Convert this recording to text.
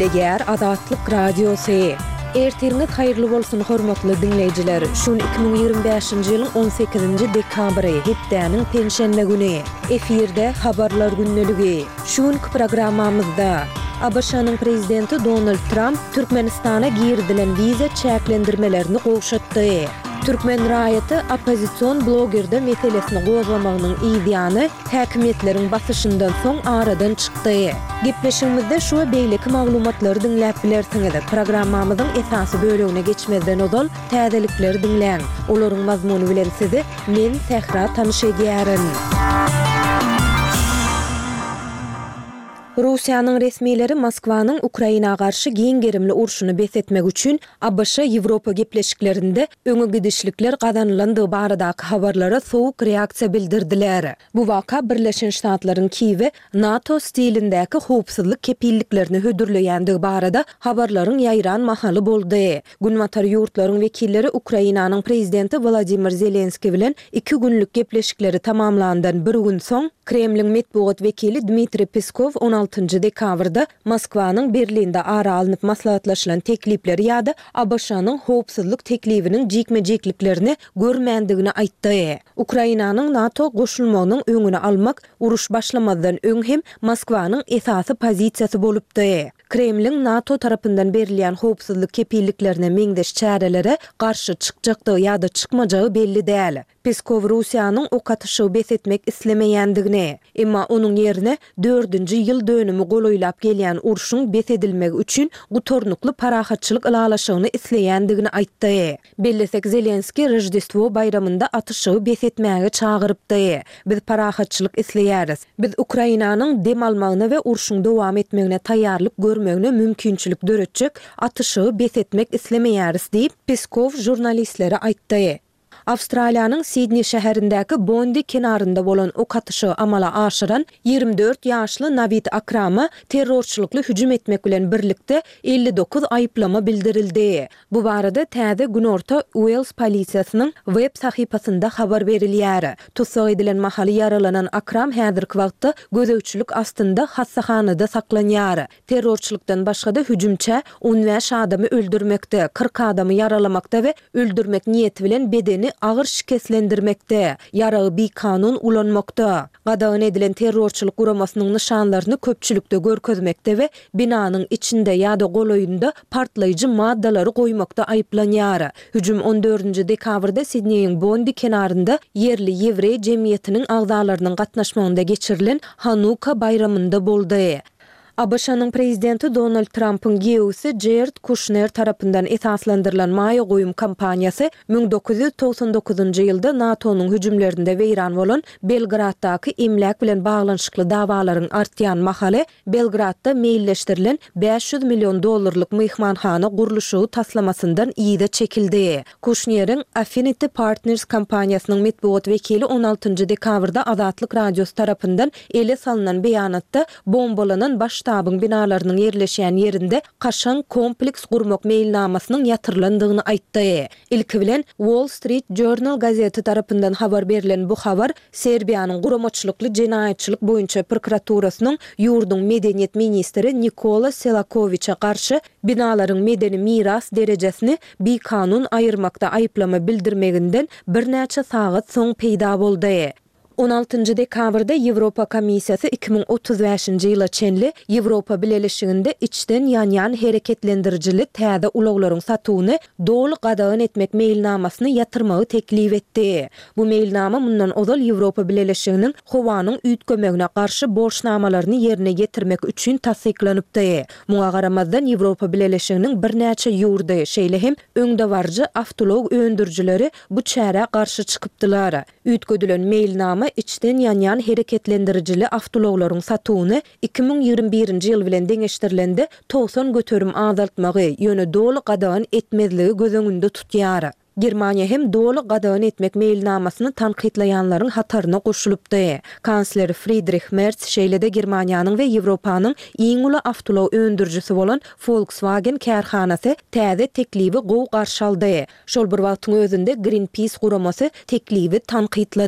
Gepleger Azatlyk Radiosu. Ertirňiz haýyrly bolsun hormatly dinleýijiler. Şun 2025-nji ýylyň 18-nji dekabry hepdäniň penşenbe güni. Efirde habarlar günneligi. Şunky programmamyzda ABŞ-nyň prezidenti Donald Trump Türkmenistana girdilen viza çäklendirmelerini gowşatdy. Türkmen raýaty opozisiýon blogerde meselesini gowlamagynyň ideýany häkimetleriň basyşyndan soň aradan çykdy. Gepleşigimizde şu beýleki maglumatlary dinläp bilersiňiz. Programmamyzyň esasy bölegine geçmezden ozal täzelikleri dinläň. Olaryň mazmuny bilen sizi men Sehra tanyşaýaryn. Russiýanyň resmiýetleri Moskwanyň Ukrainaga garşy giňgerimli urşuny besetmek üçin ABŞ Ýewropa gepleşiklerinde öňe gidişlikler gazanylandygy baradaky habarlara sowuk reaksiýa bildirdiler. Bu waka Birleşen Ştatlaryň Kiýewe NATO stilindäki howpsuzlyk kepilliklerini hödürleýändigi barada habarlaryň ýaýran mahaly boldy. Günwatar ýurtlaryň wekilleri Ukrainanyň prezidenti Vladimir Zelenski bilen 2 günlük gepleşikleri tamamlandan bir gün soň Kremliň medeniýet wekili Dmitri Peskov 16-njy dekabrda Moskwanyň Berlinde ara alınıp maslahatlaşylan teklipleri ýa-da ABŞ-nyň howpsuzlyk teklibiniň jikme-jikliklerini görmendigini aýtdy. Ukrainanyň NATO goşulmagynyň öňüni almak uruş başlamazdan öň hem Moskwanyň esasy pozisiýasy bolupdy. Kremliň NATO tarapyndan berilýän howpsuzlyk kepilliklerine meňdeş çärelere garşy çykjakdygy ýa-da çykmajagy belli däl. Peskov Russiýanyň o katyşy besetmek islemeýändigini, emma onuň ýerine 4-nji ýyl dönümi goloýlap gelýän urşuň besedilmegi üçin gutornukly parahatçylyk ılalaşygyny isleýändigini aýtdy. Bellesek Zelenski Rojdestvo bayramynda atyşy besetmäge çagyrypdy. Biz parahatçylyk isleýäris. Biz Ukrainanyň dem almagyna we urşuň dowam etmegine taýýarlyk görmegine mümkinçilik döretjek atyşy besetmek islemeýäris diýip Peskov jurnalistlere aýtdy. Awstraliýanyň Sydney şäherindäki Bondi kenarynda bolan o katyşy amala aşyran 24 ýaşly Navid Akramy terrorçylykly hüjüm etmek bilen birlikde 59 aýyplama bildirildi. Bu barada täze günorta Wales polisiýasynyň web sahypasynda habar berilýär. Tutsak edilen mahaly yaralanan Akram häzirki wagtda gözegçilik astynda hassahanada saklanýar. Terrorçylykdan başga da hüjümçi 15 adamy öldürmekde, 40 adamy yaralamakda we öldürmek niýeti bilen bedeni ağır şikestlendirmekde, yarağı bir kanun ulanmakda. Gadağın edilen terrorçılık uramasının nişanlarını köpçülükte görkezmekde ve binanın içinde ya da goloyunda partlayıcı maddaları koymakta ayıplanýar. Hüjüm 14-nji dekabrda Sydney'in Bondi kenarında yerli Ýewrey jemgyýetiniň agzalarynyň gatnaşmagynda geçirilen Hanuka bayramynda boldy. ABŞ-nyň prezidenti Donald Trump'ın giýewisi Jared Kushner tarapyndan esaslandyrylan maýa goýum kampaniýasy 1999-njy ýylda NATO'nun hüjümlerinde weýran bolan Belgraddaky emlak bilen baglanyşykly dawalaryň artýan mahaly Belgradda meýilleşdirilen $500 milyon myhmanhana guruluşy taslamasyndan ýyda çekildi. Kushner'iň Affinity Partners kampaniýasynyň medeniýet wekili 16-njy dekabrda Azatlyk Radiosu tarapyndan ele salynan beýanatda bombalanan ştabın binalarının yerleşen yerinde kaşan kompleks gurmak meýilnamasynyň ýatyrlandygyny aýtdy. Ilki bilen Wall Street Journal gazeti tarapyndan habar berilen bu habar Serbiýanyň guramaçylykly jenaýetçilik boýunça prokuraturasynyň ýurdun medeniýet ministri Nikola Selakoviçe garşy binalaryň medeni miras derejesini bir kanun aýyrmakda aýyplama bildirmeginden bir näçe sagat soň peýda boldy. 16-njy dekabrda Ýewropa Komissiýasy 2035-nji ýyla çenli Ýewropa Birleşiginde içden ýan-ýan hereketlendirjili täze ulaglaryň satywyny doly gadagyn etmek meýilnamasyny ýatyrmagy teklip etdi. Bu meýilnama mundan ozal Ýewropa Birleşiginiň howanyň üýtgemegine garşy borçnamalaryny ýerine getirmek üçin tasdiklanypdy. Muňa garamazdan Ýewropa Birleşiginiň bir näçe ýurdy, şeýle hem öňde barjy awtolog öndürjileri bu çäre garşy çykypdylar. Üýtgedilen meýilnama içden ýan-ýan hereketlendirjili awtologlaryň satywyny 2021-nji ýyl bilen deňeşdirilende 90 göterim azaltmagy ýöne doly gadagyn etmezligi göz öňünde tutýar. Germaniýa hem doly gadagyn etmek meýilnamasyny tanqidlaýanlaryň hataryna goşulypdy. Kansler Friedrich Merz şeýle-de Germaniýanyň we Ýewropanyň iň uly awtolog öndürjisi bolan Volkswagen kärhanasy täze teklibi gowy garşy aldy. Şol bir wagtyň özünde Greenpeace guramasy teklibi tanqidlady.